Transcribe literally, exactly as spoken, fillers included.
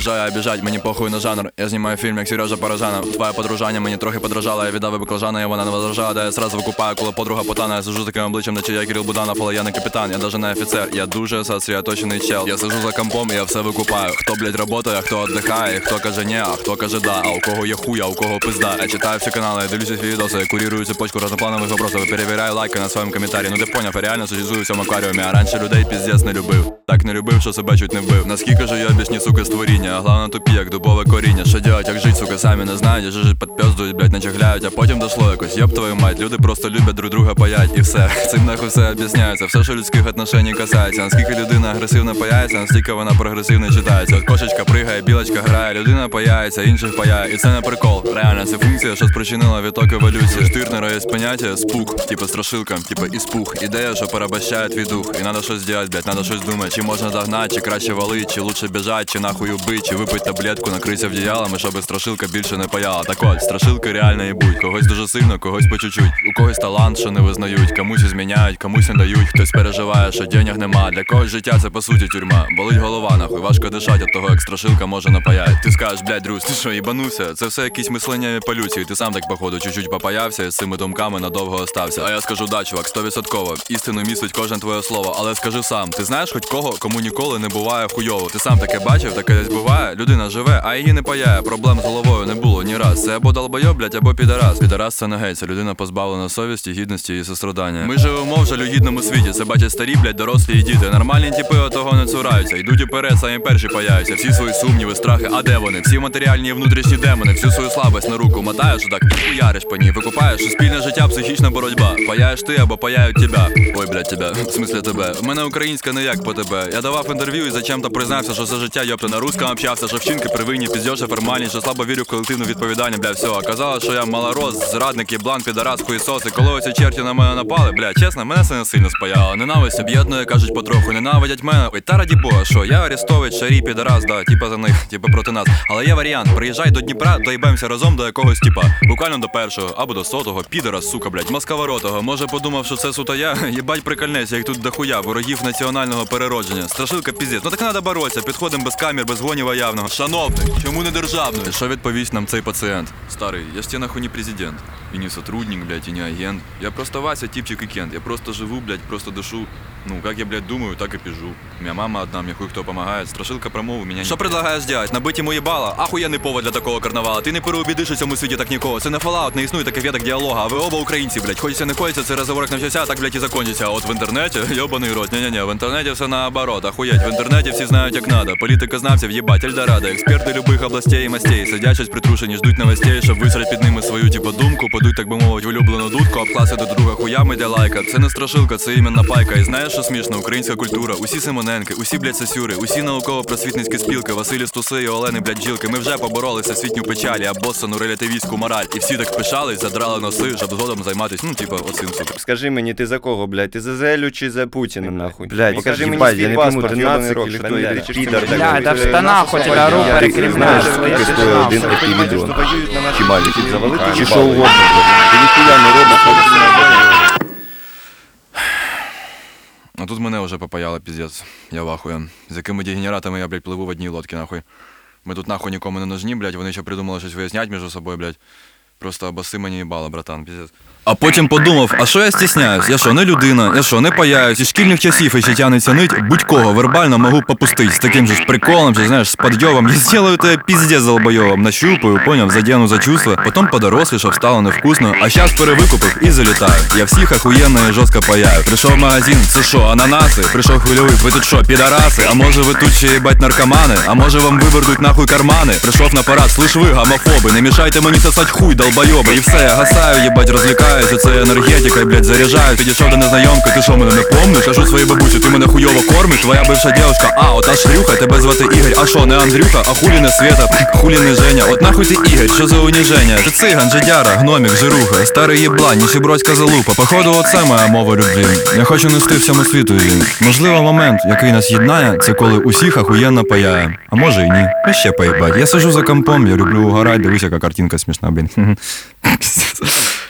бажаю біжать, мені похуй на жанр. Я знімаю фільм, як Сережа Паражанов. Твоя подружання мені трохи подражала, я віддав і баклажана, і вона не возражала, да я сразу викупаю, коли подруга потана. Я сижу з таким обличчям, наче я Кирил Буданов, але я не капітан, я даже не офіцер. Я дуже сосредоточений чел. Я сижу за компом, і я все викупаю. Хто, блядь, работає, а хто віддихає, хто каже ні, а хто каже да, а у кого є хуй, а у кого пизда. Я читаю всі канали, я дивлюся всі відоси, я курирую цепочку разнопланових вопросов, перевіряю лайки на своєму коментарі. Ну ти поняв, я реально существую в цьому акваріумі, а раніше людей піздець не любив. Так не любив, що себе чуть не вбив. Наскільки же я бішні, сука, створіння, а главное тупі, як дубове коріння. Що делать, як жить, сука, самі не знають, же жить підпёздують, блядь, начехляють, а потім дошло якось, ёб твою мать, люди просто люблять друг друга паять, і все. Цим нахуй все об'ясняється, все, що людських отношень касається. Наскільки людина агресивно паяється, настільки вона прогресивно читається. От кошечка пригає, білочка грає, людина паяється, інших паяє, і це не прикол. Реально, це функція, що спричинила відток еволюції. У Штирнера є поняття спук, типа страшилка, типа іспух. Ідея, що порабощає твій дух, і надо щось делать, блядь, надо щось думати, чи можна догнати, чи краще валить, чи лучше біжать, чи нахуй убить, чи випить таблетку, накритися вдіялами, щоб страшилка більше не паяла. Так от, страшилки реально їбуть, когось дуже сильно, когось по чуть-чуть. У когось талант, що не визнають, комусь зміняють, комусь не дають, хтось переживає, що денег нема. Для когось життя це по суті тюрма. Болить голова, нахуй, важко дишать від того, як страшилка може напаять. Ти скажеш, блядь, друз, ти що, їбанувся? Це все якісь мислення полюції. Ти сам так, походу, чуть-чуть попаявся і з цими думками надовго остався. А я скажу, да, чувак, сто відсотків. Істину містить кожне твоє слово. Але скажи сам, ти знаєш хоч кого, кому ніколи не буває хуйово? Ти сам таке бачив, таке десь буває? Людина живе, а її не паяє. Проблем з головою не було ні раз. Це або долбойоб, блядь, або підарас. Підарас це не гей, це людина позбавлена совісті, гідності і сострадання. Ми живемо в жалюгідному світі. Це бачать старі, блядь, дорослі і діти. Нормальні типи от того не цураються. Йдуть уперед, самі перші паяються. Всі свої сумніви, страхи, а де вони? Всі матеріальні і внутрішні демони, всю свою слабость на руку мотаєш, отак і хуяриш по ній. Викупаєш, що спільне життя, психічна боротьба. Паяєш ти або паяють тебе. Ой, блядь, тебе. В смислі тебе. В мене українська не як по тебе. Я давав інтерв'ю і зачем-то признався, що за життя, йопта, на русском общався, що вчинки привинні, піздьоша, формальні, що слабо вірю в колективну відповідальність, бля, все. Оказалось, що я малорос, зрадник, єблан, підарас, хуєсос. І коли оці черті на мене напали, бля, чесно, мене це не сильно спаяло. Ненависть об'єднує, кажуть потроху, ненавидять мене. Ой, та раді Бога, що я Арестович, Шарі, підарас, да, типа за них, типа проти нас. Але є варіант, приїжджай до Дніпра, доїбемося разом до якогось типа. Буквально до першого, або до сотого, підара, сука, блядь, московоротого. Може подумав, що це суто я, їбать прикольнеться, як тут дохуя, ворогів національного переродження. Страшилка піздець, ну так надо боротися, підходимо без камер, без гонєва явного. Шановний, чому не державний? Що відповість нам цей пацієнт? Старий, я ж тебе нахуй не президент, і не сотрудник, блядь, і не агент. Я просто Вася, типчик і Кент, я просто живу, блядь, просто дышу. Ну, как я, блядь, думаю, так и пижу. У меня мама одна, мне хуй кто помогает. Страшилка промову меня не... Що предлагаєш делать? Набить йому їбало? Ахуєнний повод для такого карнавала. Ти не переубідиш у цьому світі так нікого. Це не Fallout, не існує таких веток діалога. А ви оба українці, блядь. Хочеться не хочеться, цей розговор навчався, а так, блядь, і закончиться. А от в інтернеті, йобаний рот. Ні-ні-ні, в інтернеті все наоборот. Ахуєть, в інтернеті всі знають як надо. Політикознавців, їбать, Ельдорадо. Експерти любих областей і мастей. Сидять щось притрушені, ждуть новостей, щоб висрать під ними свою, типу, думку. Подуть, так би мовить, в улюблену дудку, обкласти до друга хуями для лайка. Це не страшилка, це іменно пайка. І знаєш, що смішно? Українська культура, усі Симоненки, усі, блядь, Сосюри, усі науково-просвітницькі спілки, Василі Стуси і Олени, блядь, Джилки. Ми вже побороли всесвітню печаль, а Боссону релятивістську мораль. І всі так пишались, задрали носи, щоб згодом займатися, ну, типа, оцим, сука. Скажи мені, ти за кого, блядь? Ти за Зелю чи за Путіна, нахуй? Блядь, покажи мені ебать, свій я не паспорт, пойму, ёбаний тринадцать рот, или что кто, ли, или підар четырнадцать. такой. Бля, да в штанах у тебя руку Я перекрестная. скільки стоїть один такий відео. Чи маленький, завалити чи їбало. що угодно, блядь. Ти ніхуя не робиш. А тут мене вже попаяло, піздець. Я вахую. З якими дегенератами я, блядь, пливу в одній лодці, нахуй. Ми тут нахуй нікому не нужні, блядь, вони ще придумали щось вияснять між собою, блядь. Просто обоси мені їбало, братан, піздець. А потім подумав, а що я стісняюсь? Я що, не людина? Я що, не паяюсь? Із шкільних часів ще тянеться нить, будь-кого вербально можу попустить. З таким же ж приколом, чи, знаєш, з подйовом. Я сделаю тебе піздець долбойовом. Нащупаю, поняв, задену за чувства. Потім подорослішав, стало невкусно. А щас перевикупив і залітаю. Я всіх охуєнно і жорстко паяю. Прийшов в магазин, це що, ананаси? Прийшов хвильовий, ви тут що, підараси? А може ви тут ще їбать наркомани? А може вам вивердуть нахуй кармани? Прийшов на парад, слиш ви, гомофоби. Не мішайте мені сосать хуй, долбойоби. І все, я гасаю, їбать, розлікаю. Це енергетика, блядь, заряджаю. Підійшов до незнайомки, ти що, мене не помниш? Кажу своїй бабусі, ти мене хуйово кормиш. Твоя бивша дівчинка, а, от аж Шлюха, тебе звати Ігор. А що, не Андрюха, а хулі не Света, хулі не Женя. От нахуй ти Ігор, що за уніження? Ти циган, жидяра, гномік, жируха, старий єблань, ніщебродська залупа. Походу, оце моя мова любві. Я хочу нести всьому світу її. Можливо, момент, який нас єднає, це коли усіх охуєнно паяє. А може і ні. А ще поїбать. Я сижу за компом, я люблю угорать, дивись, яка картинка смішна, блін.